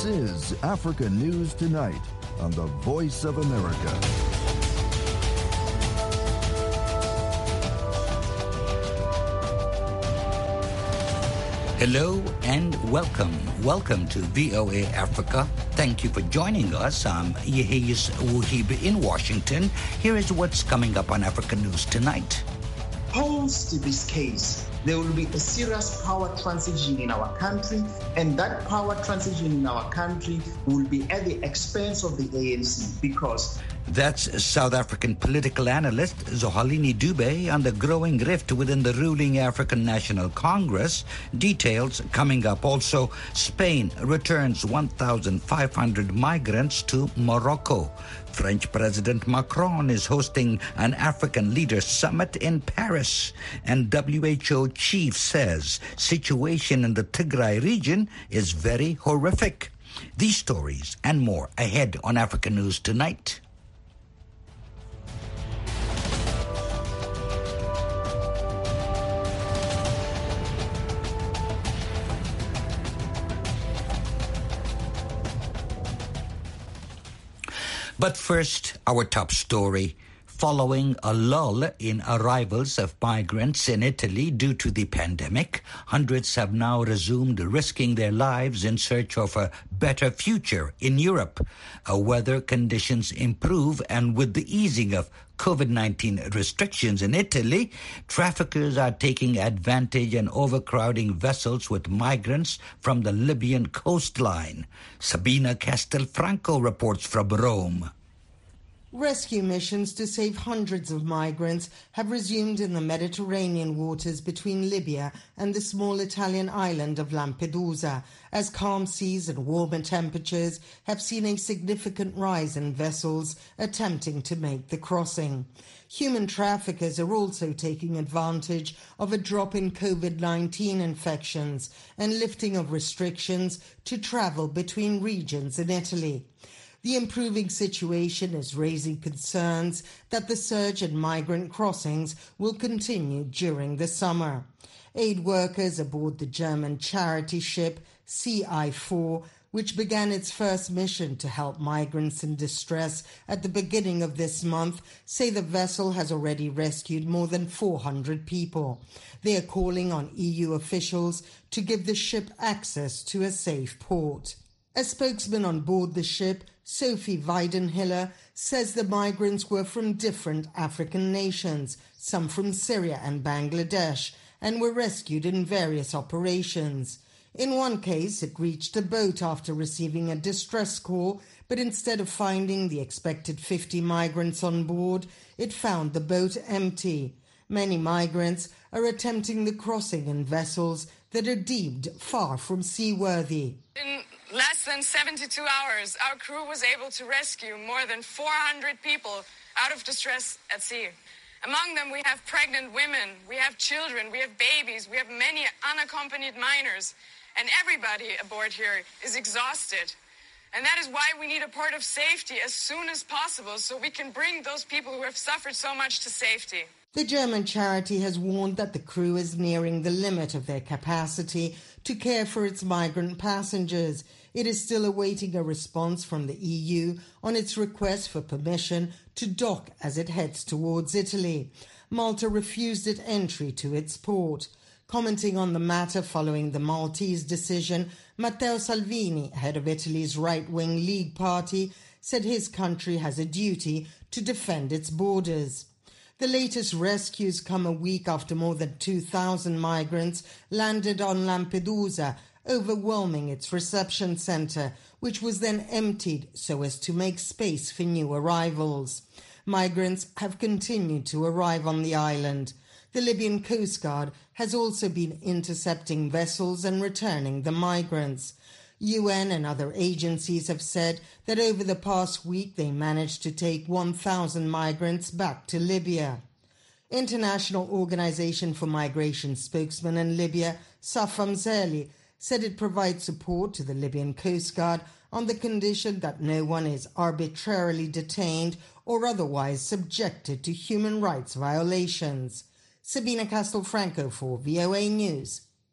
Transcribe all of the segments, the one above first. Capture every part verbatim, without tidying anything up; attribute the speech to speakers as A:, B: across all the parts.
A: This is Africa News Tonight on the Voice of America.
B: Hello and welcome. Welcome to V O A Africa. Thank you for joining us. I'm Yehiyas Wuhib in Washington. Here is what's coming up on Africa News Tonight.
C: Post this case, there will be a serious power transition in our country, and that power transition in our country will be at the expense of the A N C because
B: That's South African political analyst Zohalini Dube on the growing rift within the ruling African National Congress. Details coming up. Also, Spain returns one thousand five hundred migrants to Morocco. French President Macron is hosting an African Leaders Summit in Paris. And W H O chief says situation in the Tigray region is very horrific. These stories and more ahead on Africa News Tonight. But first, our top story. Following a lull in arrivals of migrants in Italy due to the pandemic, hundreds have now resumed risking their lives in search of a better future in Europe. Uh, weather conditions improve, and with the easing of COVID nineteen restrictions in Italy, traffickers are taking advantage and overcrowding vessels with migrants from the Libyan coastline. Sabina Castelfranco reports from Rome.
D: Rescue missions to save hundreds of migrants have resumed in the Mediterranean waters between Libya and the small Italian island of Lampedusa, as calm seas and warmer temperatures have seen a significant rise in vessels attempting to make the crossing. Human traffickers are also taking advantage of a drop in COVID nineteen infections and lifting of restrictions to travel between regions in Italy. The improving situation is raising concerns that the surge in migrant crossings will continue during the summer. Aid workers aboard the German charity ship C I four, which began its first mission to help migrants in distress at the beginning of this month, say the vessel has already rescued more than four hundred people. They are calling on E U officials to give the ship access to a safe port. A spokesman on board the ship, Sophie Weidenhiller, says the migrants were from different African nations, some from Syria and Bangladesh, and were rescued in various operations. In one case, it reached a boat after receiving a distress call, but instead of finding the expected fifty migrants on board, it found the boat empty. Many migrants are attempting the crossing in vessels that are deemed far from seaworthy.
E: In less than seventy-two hours, our crew was able to rescue more than four hundred people out of distress at sea. Among them, we have pregnant women, we have children, we have babies, we have many unaccompanied minors, and everybody aboard here is exhausted. And that is why we need a port of safety as soon as possible so we can bring those people who have suffered so much to safety.
D: The German charity has warned that the crew is nearing the limit of their capacity to care for its migrant passengers. It is still awaiting a response from the E U on its request for permission to dock as it heads towards Italy. Malta refused it entry to its port. Commenting on the matter following the Maltese decision, Matteo Salvini, head of Italy's right-wing League Party, said his country has a duty to defend its borders. The latest rescues come a week after more than two thousand migrants landed on Lampedusa, overwhelming its reception centre, which was then emptied so as to make space for new arrivals. Migrants have continued to arrive on the island. The Libyan Coast Guard has also been intercepting vessels and returning the migrants. U N and other agencies have said that over the past week they managed to take one thousand migrants back to Libya. International Organization for Migration spokesman in Libya, Safam Zerli, said it provides support to the Libyan Coast Guard on the condition that no one is arbitrarily detained or otherwise subjected to human rights violations. Sabina Castelfranco for V O A News.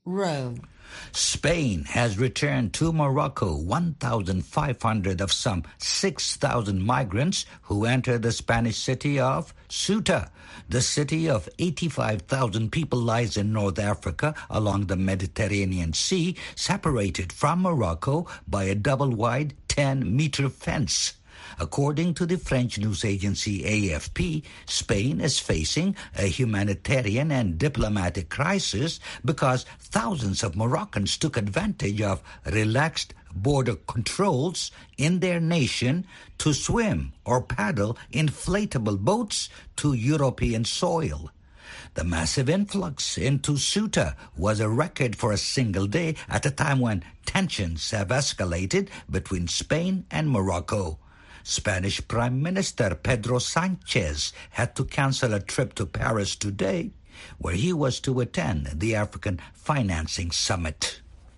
D: Rome.
B: Spain has returned to Morocco one thousand five hundred of some six thousand migrants who entered the Spanish city of Ceuta. The city of eighty-five thousand people lies in North Africa along the Mediterranean Sea, separated from Morocco by a double-wide ten-meter fence. According to the French news agency A F P, Spain is facing a humanitarian and diplomatic crisis because thousands of Moroccans took advantage of relaxed border controls in their nation to swim or paddle inflatable boats to European soil. The massive influx into Ceuta was a record for a single day at a time when tensions have escalated between Spain and Morocco. Spanish Prime Minister Pedro Sanchez had to cancel a trip to Paris today, where he was to attend the African Financing Summit.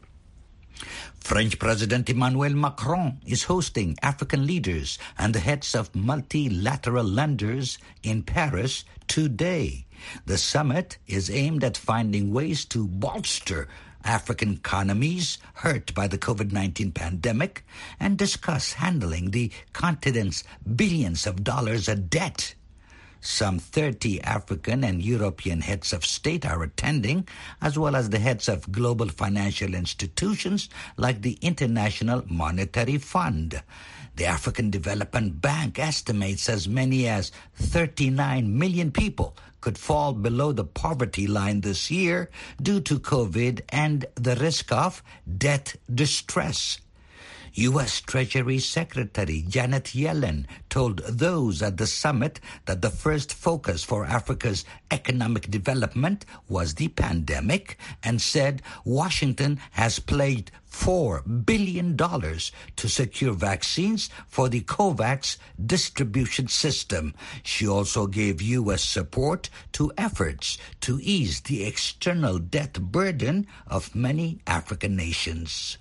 B: French President Emmanuel Macron is hosting African leaders and the heads of multilateral lenders in Paris today. The summit is aimed at finding ways to bolster African economies hurt by the COVID nineteen pandemic and discuss handling the continent's billions of dollars of debt. Some thirty African and European heads of state are attending, as well as the heads of global financial institutions like the International Monetary Fund. The African Development Bank estimates as many as thirty-nine million people could fall below the poverty line this year due to COVID and the risk of debt distress. U S Treasury Secretary Janet Yellen told those at the summit that the first focus for Africa's economic development was the pandemic and said Washington has pledged four billion dollars to secure vaccines for the COVAX distribution system. She also gave U S support to efforts to ease the external debt burden of many African nations.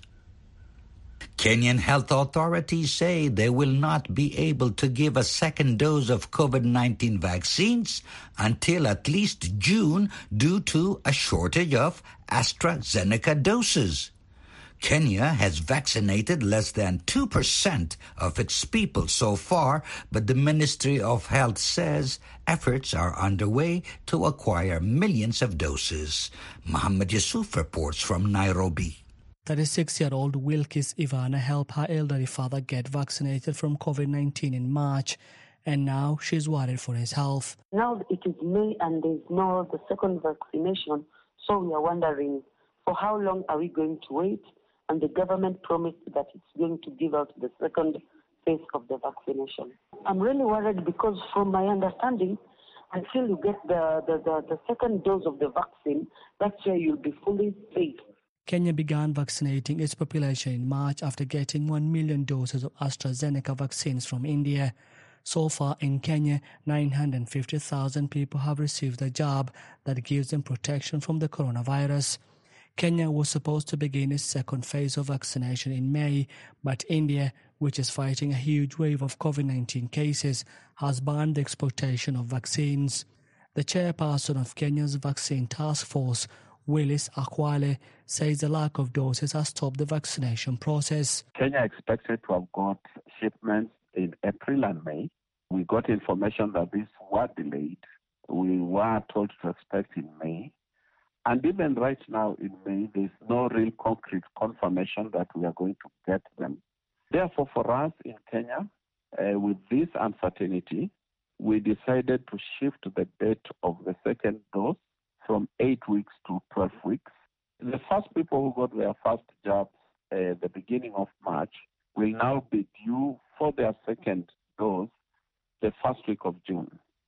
B: Kenyan health authorities say they will not be able to give a second dose of COVID nineteen vaccines until at least June due to a shortage of AstraZeneca doses. Kenya has vaccinated less than two percent of its people so far, but the Ministry of Health says efforts are underway to acquire millions of doses. Muhammad Yusuf reports from Nairobi.
F: thirty-six-year-old Wilkis Ivana helped her elderly father get vaccinated from COVID nineteen in March, and now she's worried for his health.
G: Now it is May and there's no the second vaccination, so we are wondering for how long are we going to wait? And the government promised that it's going to give out the second phase of the vaccination. I'm really worried because from my understanding, until you get the, the, the, the second dose of the vaccine, that's where you'll be fully safe.
F: Kenya began vaccinating its population in March after getting one million doses of AstraZeneca vaccines from India. So far in Kenya, nine hundred fifty thousand people have received a jab that gives them protection from the coronavirus. Kenya was supposed to begin its second phase of vaccination in May, but India, which is fighting a huge wave of COVID nineteen cases, has banned the exportation of vaccines. The chairperson of Kenya's vaccine task force, Willis Akwale, says the lack of doses has stopped the vaccination process.
H: Kenya expected to have got shipments in April and May. We got information that these were delayed. We were told to expect in May. And even right now in May, there's no real concrete confirmation that we are going to get them. Therefore, for us in Kenya, uh, with this uncertainty, we decided to shift the date of the second dose from eight weeks to twelve weeks. The first people who got their first jabs at uh, the beginning of March will now be due for their second dose the first week of June.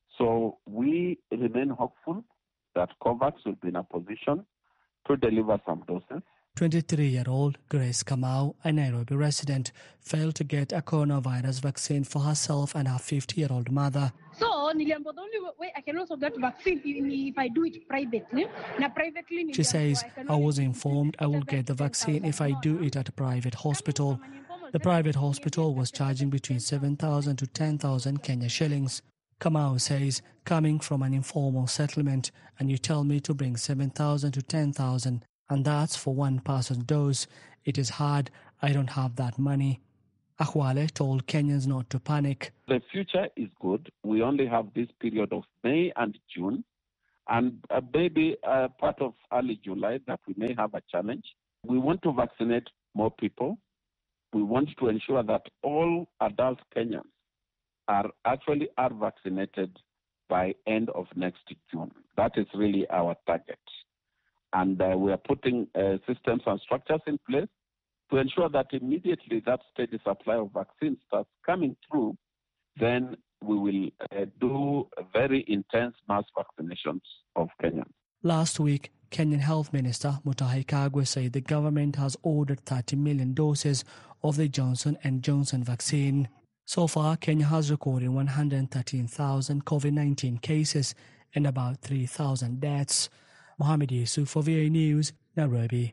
H: So we remain hopeful that COVAX will be in a position to deliver some doses.
F: twenty-three-year-old Grace Kamau, a Nairobi resident, failed to get a coronavirus vaccine for herself and her fifty-year-old mother.
I: So, the only way I can also get vaccine if I do it privately. Now, privately
F: she says, I was informed I will get the vaccine if I do it at a private hospital. The private hospital was charging between seven thousand to ten thousand Kenya shillings. Kamau says, coming from an informal settlement and you tell me to bring seven thousand to ten thousand, And that's for one person's dose. It is hard. I don't have that money. Akhwale told Kenyans not to panic.
H: The future is good. We only have this period of May and June, and uh, maybe uh, part of early July that we may have a challenge. We want to vaccinate more people. We want to ensure that all adult Kenyans are actually are vaccinated by end of next June. That is really our target. And uh, we are putting uh, systems and structures in place to ensure that immediately that steady supply of vaccines starts coming through, then we will uh, do very intense mass vaccinations of Kenyans.
F: Last week, Kenyan Health Minister Mutahi Kagwe said the government has ordered thirty million doses of the Johnson and Johnson vaccine. So far, Kenya has recorded one hundred thirteen thousand COVID nineteen cases and about three thousand deaths. Mohammed Yusuf for V A News, Nairobi.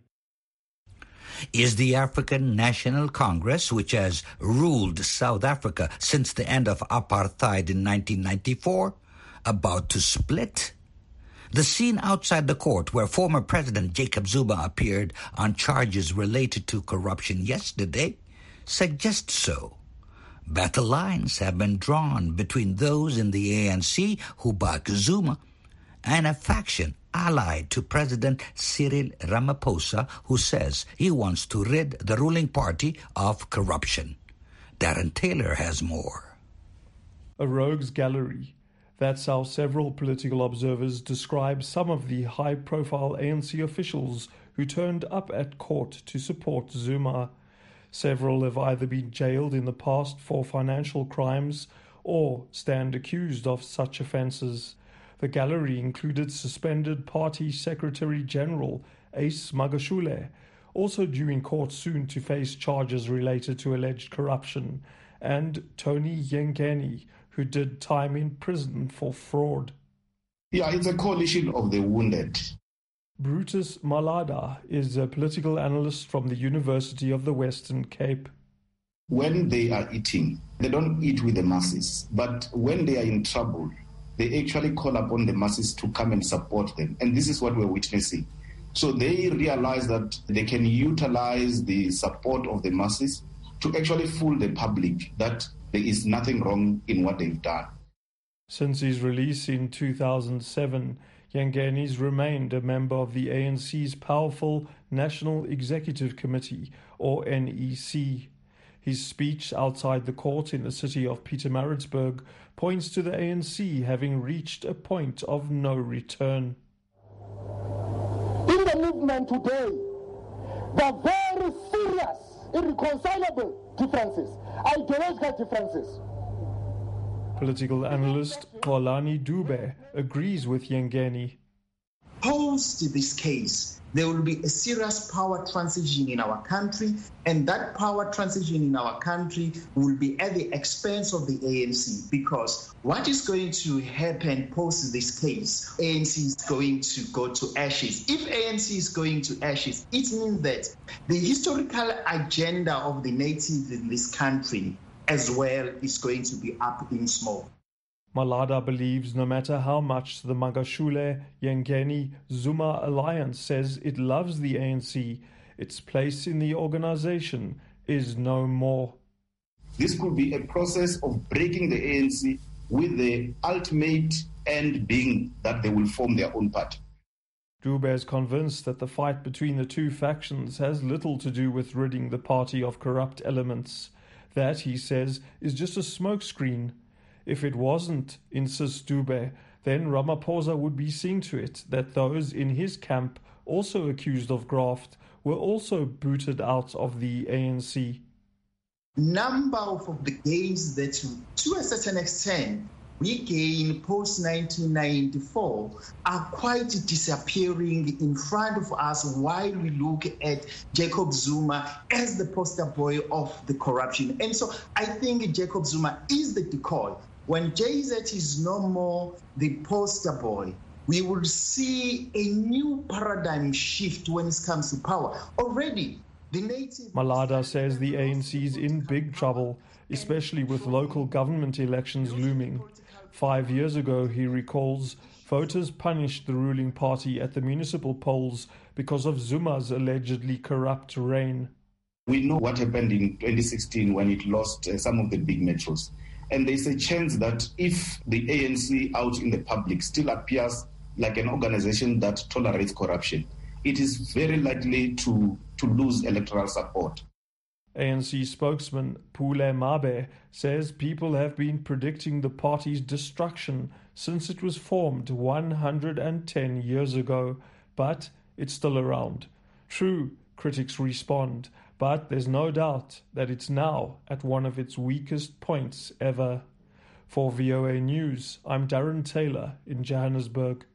B: Is the African National Congress, which has ruled South Africa since the end of apartheid in nineteen ninety-four, about to split? The scene outside the court where former President Jacob Zuma appeared on charges related to corruption yesterday suggests so. Battle lines have been drawn between those in the A N C who back Zuma and a faction allied to President Cyril Ramaphosa who says he wants to rid the ruling party of corruption. Darren Taylor has more.
J: A rogues gallery. That's how several political observers describe some of the high-profile A N C officials who turned up at court to support Zuma. Several have either been jailed in the past for financial crimes or stand accused of such offences. The gallery included suspended Party Secretary-General Ace Magashule, also due in court soon to face charges related to alleged corruption, and Tony Yengeni, who did time in prison for fraud.
K: Yeah, it's a coalition of the wounded.
J: Brutus Malada is a political analyst from the University of the Western Cape.
K: When they are eating, they don't eat with the masses, but when they are in trouble, they actually call upon the masses to come and support them. And this is what we're witnessing. So they realize that they can utilize the support of the masses to actually fool the public that there is nothing wrong in what they've done.
J: Since his release in two thousand seven, Yengeni's remained a member of the A N C's powerful National Executive Committee, or N E C. His speech outside the court in the city of Pietermaritzburg points to the A N C having reached a point of no return.
L: In the movement today, there are very serious, irreconcilable differences, ideological differences.
J: Political analyst Xolani Dube agrees with Yengeni.
C: Post this case, there will be a serious power transition in our country, and that power transition in our country will be at the expense of the A N C, because what is going to happen post this case, A N C is going to go to ashes. If A N C is going to ashes, it means that the historical agenda of the natives in this country as well is going to be up in smoke.
J: Malada believes no matter how much the Magashule, Yengeni, Zuma alliance says it loves the A N C, its place in the organization is no more.
K: This could be a process of breaking the A N C with the ultimate end being that they will form their own party.
J: Dube is convinced that the fight between the two factions has little to do with ridding the party of corrupt elements. That, he says, is just a smokescreen. If it wasn't, insists Dube, then Ramaphosa would be seeing to it that those in his camp, also accused of graft, were also booted out of the A N C.
C: Number of the gains that, to a certain extent, we gain post nineteen ninety-four are quite disappearing in front of us while we look at Jacob Zuma as the poster boy of the corruption. And so I think Jacob Zuma is the decoy. When J Z is no more the poster boy, we will see a new paradigm shift when it comes to power. Already, the native...
J: Malada says the A N C is in big trouble, especially with local government elections looming. Five years ago, he recalls, voters punished the ruling party at the municipal polls because of Zuma's allegedly corrupt reign.
K: We know what happened in twenty sixteen when it lost uh, some of the big metros. And there's a chance that if the A N C out in the public still appears like an organization that tolerates corruption, it is very likely to, to lose electoral support.
J: A N C spokesman Pule Mabe says people have been predicting the party's destruction since it was formed one hundred ten years ago, but it's still around. True, critics respond, but there's no doubt that it's now at one of its weakest points ever. For V O A News, I'm Darren Taylor in Johannesburg.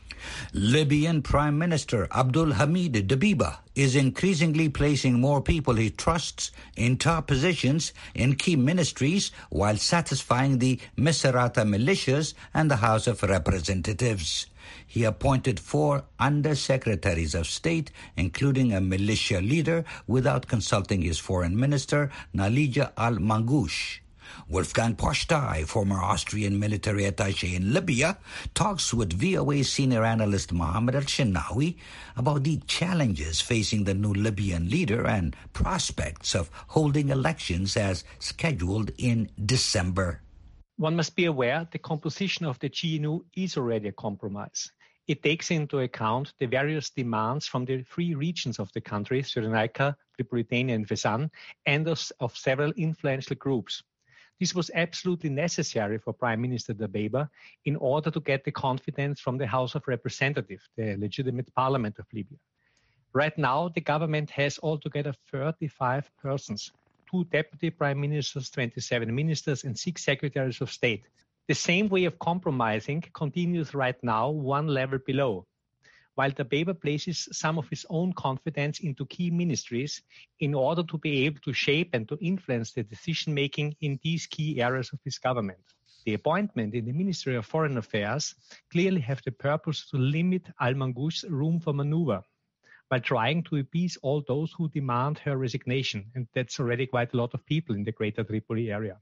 B: Libyan Prime Minister Abdul Hamid Dbeibah is increasingly placing more people he trusts in top positions in key ministries while satisfying the Misrata militias and the House of Representatives. He appointed four undersecretaries of state, including a militia leader, without consulting his foreign minister, Nalija Al-Mangoush. Wolfgang Postai, former Austrian military attaché in Libya, talks with V O A senior analyst Mohammed Al-Shinawi about the challenges facing the new Libyan leader and prospects of holding elections as scheduled in December.
M: One must be aware the composition of the G N U is already a compromise. It takes into account the various demands from the three regions of the country, Cyrenaica, Tripolitania and Fezzan, and of, of several influential groups. This was absolutely necessary for Prime Minister Dbeibah in order to get the confidence from the House of Representatives, the legitimate parliament of Libya. Right now, the government has altogether thirty-five persons, two deputy prime ministers, twenty-seven ministers, and six secretaries of state. The same way of compromising continues right now, one level below. While Dbeibah places some of his own confidence into key ministries in order to be able to shape and to influence the decision-making in these key areas of his government. The appointment in the Ministry of Foreign Affairs clearly have the purpose to limit Al-Mangoush's room for maneuver, while trying to appease all those who demand her resignation, and that's already quite a lot of people in the Greater Tripoli area.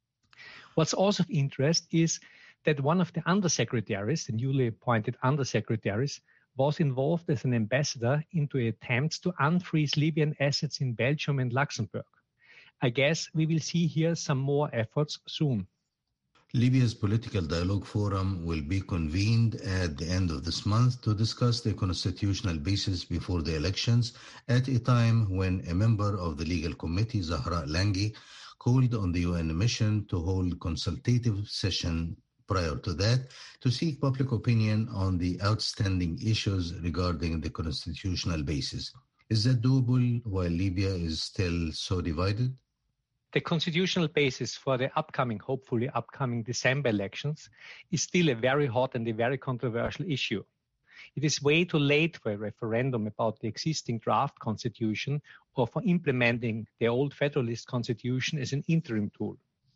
M: What's also of interest is that one of the undersecretaries, the newly appointed undersecretaries, was involved as an ambassador into attempts to unfreeze Libyan assets in Belgium and Luxembourg. I guess we will see here some more efforts soon.
N: Libya's Political Dialogue Forum will be convened at the end of this month to discuss the constitutional basis before the elections, at a time when a member of the Legal Committee, Zahra Langi, called on the U N mission to hold consultative session prior to that to seek public opinion on the outstanding issues regarding the constitutional basis. Is that doable while Libya is still so divided?
M: The constitutional basis for the upcoming, hopefully upcoming December elections is still a very hot and a very controversial issue. It is way too late for a referendum about the existing draft constitution or for implementing the old Federalist constitution as an interim tool.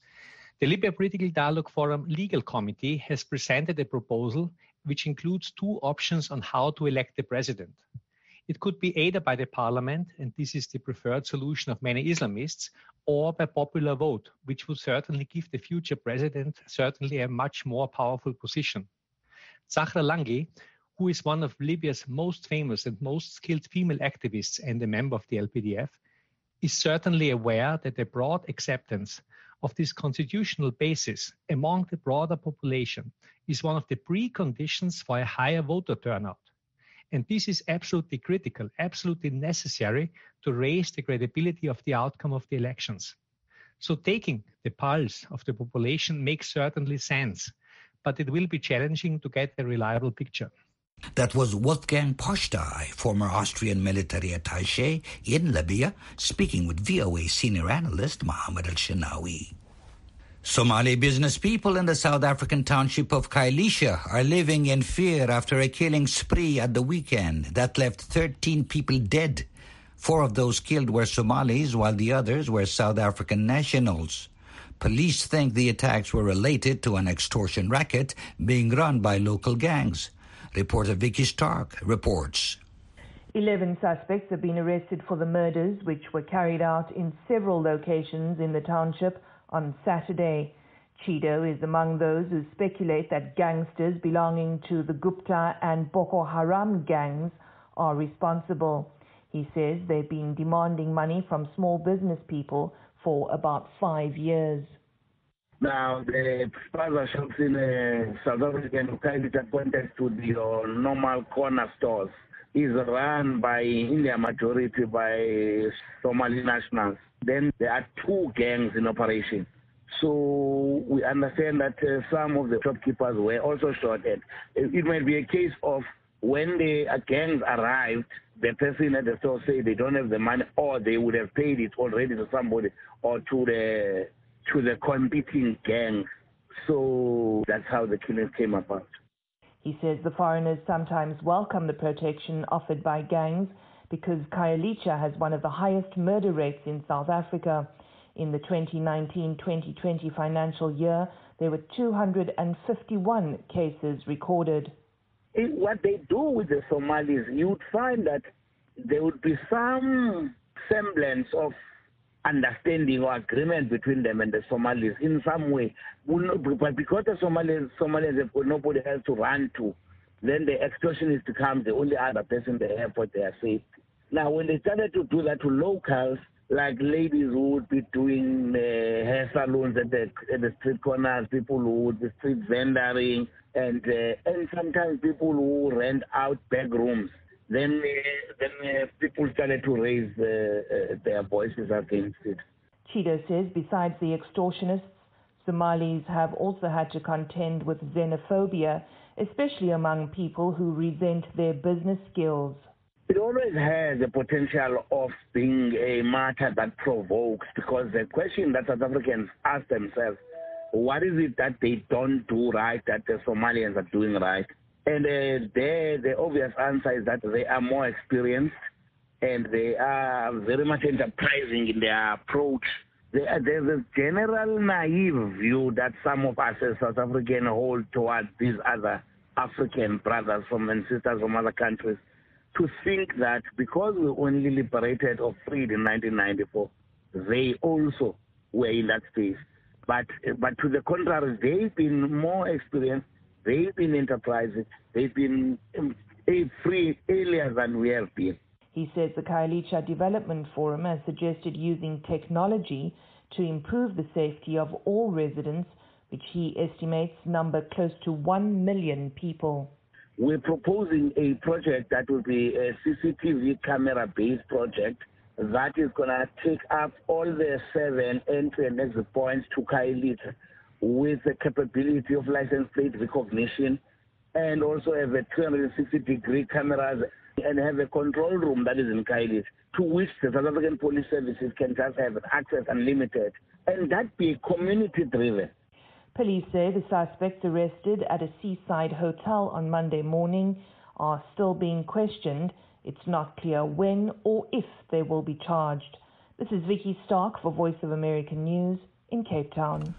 M: The Libya Political Dialogue Forum Legal Committee has presented a proposal which includes two options on how to elect the president. It could be either by the parliament, and this is the preferred solution of many Islamists, or by popular vote, which would certainly give the future president certainly a much more powerful position. Zahra Langi, who is one of Libya's most famous and most skilled female activists and a member of the L P D F, is certainly aware that a broad acceptance of this constitutional basis among the broader population is one of the preconditions for a higher voter turnout. And this is absolutely critical, absolutely necessary to raise the credibility of the outcome of the elections. So taking the pulse of the population makes certainly sense, but it will be challenging to get a reliable picture.
B: That was Wolfgang Postai, former Austrian military attaché in Libya, speaking with V O A senior analyst Mohammed Al-Shinawi. Somali business people in the South African township of Khayelitsha are living in fear after a killing spree at the weekend that left thirteen people dead. Four of those killed were Somalis, while the others were South African nationals. Police think the attacks were related to an extortion racket being run by local gangs. Reporter Vicky Stark reports.
O: Eleven suspects have been arrested for the murders, which were carried out in several locations in the township on Saturday. Chido is among those who speculate that gangsters belonging to the Gupta and Boko Haram gangs are responsible. He says they've been demanding money from small business people for about five years.
P: Now, the spaza shops in uh, South Africa and Khayelitsha appointed to the uh, normal corner stores is run by, in their majority, by Somali nationals. Then there are two gangs in operation. So we understand that uh, some of the shopkeepers were also shot at. It might be a case of when the uh, gangs arrived, the person at the store say they don't have the money, or they would have paid it already to somebody or to the to the competing gang. So that's how the killings came about.
O: He says the foreigners sometimes welcome the protection offered by gangs because Khayelitsha has one of the highest murder rates in South Africa. In the twenty nineteen twenty twenty financial year, there were two hundred fifty-one cases recorded.
P: What they do with the Somalis, you'd find that there would be some semblance of understanding or agreement between them and the Somalis in some way. But because the Somalis, Somalis have got nobody else to run to, then the extortionist becomes the only other person they have for their safety. Now, when they started to do that to locals, like ladies who would be doing uh, hair salons at the, at the street corners, people who would be street vendoring, and uh, and sometimes people who rent out back rooms. Then, uh, then uh, people started to raise uh, uh, their voices against it.
O: Chido says besides the extortionists, Somalis have also had to contend with xenophobia, especially among people who resent their business skills.
P: It always has the potential of being a matter that provokes, because the question that South Africans ask themselves, what is it that they don't do right that the Somalians are doing right? And uh, the, the obvious answer is that they are more experienced and they are very much enterprising in their approach. They are, there's a general naive view that some of us as South Africans hold towards these other African brothers from and sisters from other countries, to think that because we only liberated or freed in nineteen ninety-four, they also were in that space. But, but to the contrary, they've been more experienced. They've been enterprising. They've been free earlier than we have been.
O: He says the Khayelitsha Development Forum has suggested using technology to improve the safety of all residents, which he estimates number close to one million people.
P: We're proposing a project that will be a C C T V camera-based project that is going to take up all the seven entry and exit points to Khayelitsha, with the capability of license plate recognition, and also have a three hundred sixty degree cameras and have a control room that is in Khayelitsha, to which the South African Police Services can just have access unlimited, and that be community-driven.
O: Police say the suspects arrested at a seaside hotel on Monday morning are still being questioned. It's not clear when or if they will be charged. This is Vicky Stark for Voice of America News in Cape Town.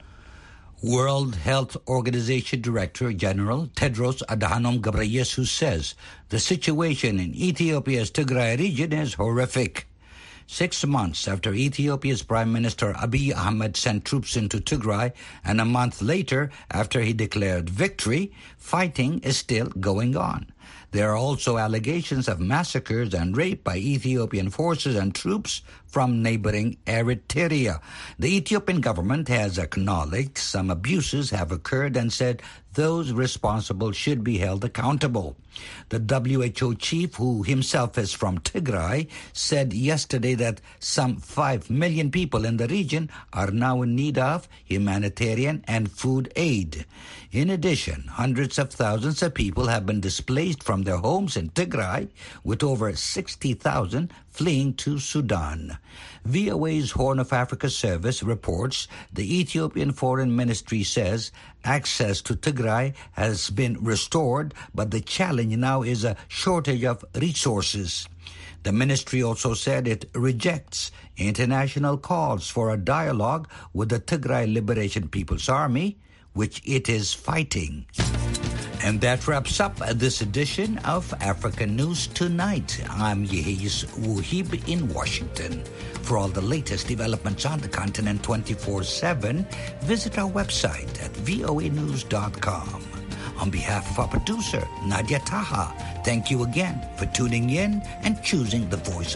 B: World Health Organization Director General Tedros Adhanom Ghebreyesus says the situation in Ethiopia's Tigray region is horrific. Six months after Ethiopia's Prime Minister Abiy Ahmed sent troops into Tigray, and a month later after he declared victory, fighting is still going on. There are also allegations of massacres and rape by Ethiopian forces and troops from neighboring Eritrea. The Ethiopian government has acknowledged some abuses have occurred and said those responsible should be held accountable. The W H O chief, who himself is from Tigray, said yesterday that some five million people in the region are now in need of humanitarian and food aid. In addition, hundreds of thousands of people have been displaced from their homes in Tigray, with over sixty thousand fleeing to Sudan. V O A's Horn of Africa service reports the Ethiopian Foreign Ministry says access to Tigray has been restored, but the challenge now is a shortage of resources. The ministry also said it rejects international calls for a dialogue with the Tigray Liberation People's Army, which it is fighting. And that wraps up this edition of African News Tonight. I'm Yehis Wuhib in Washington. For all the latest developments on the continent twenty-four seven, visit our website at voa news dot com. On behalf of our producer, Nadia Taha, thank you again for tuning in and choosing the Voice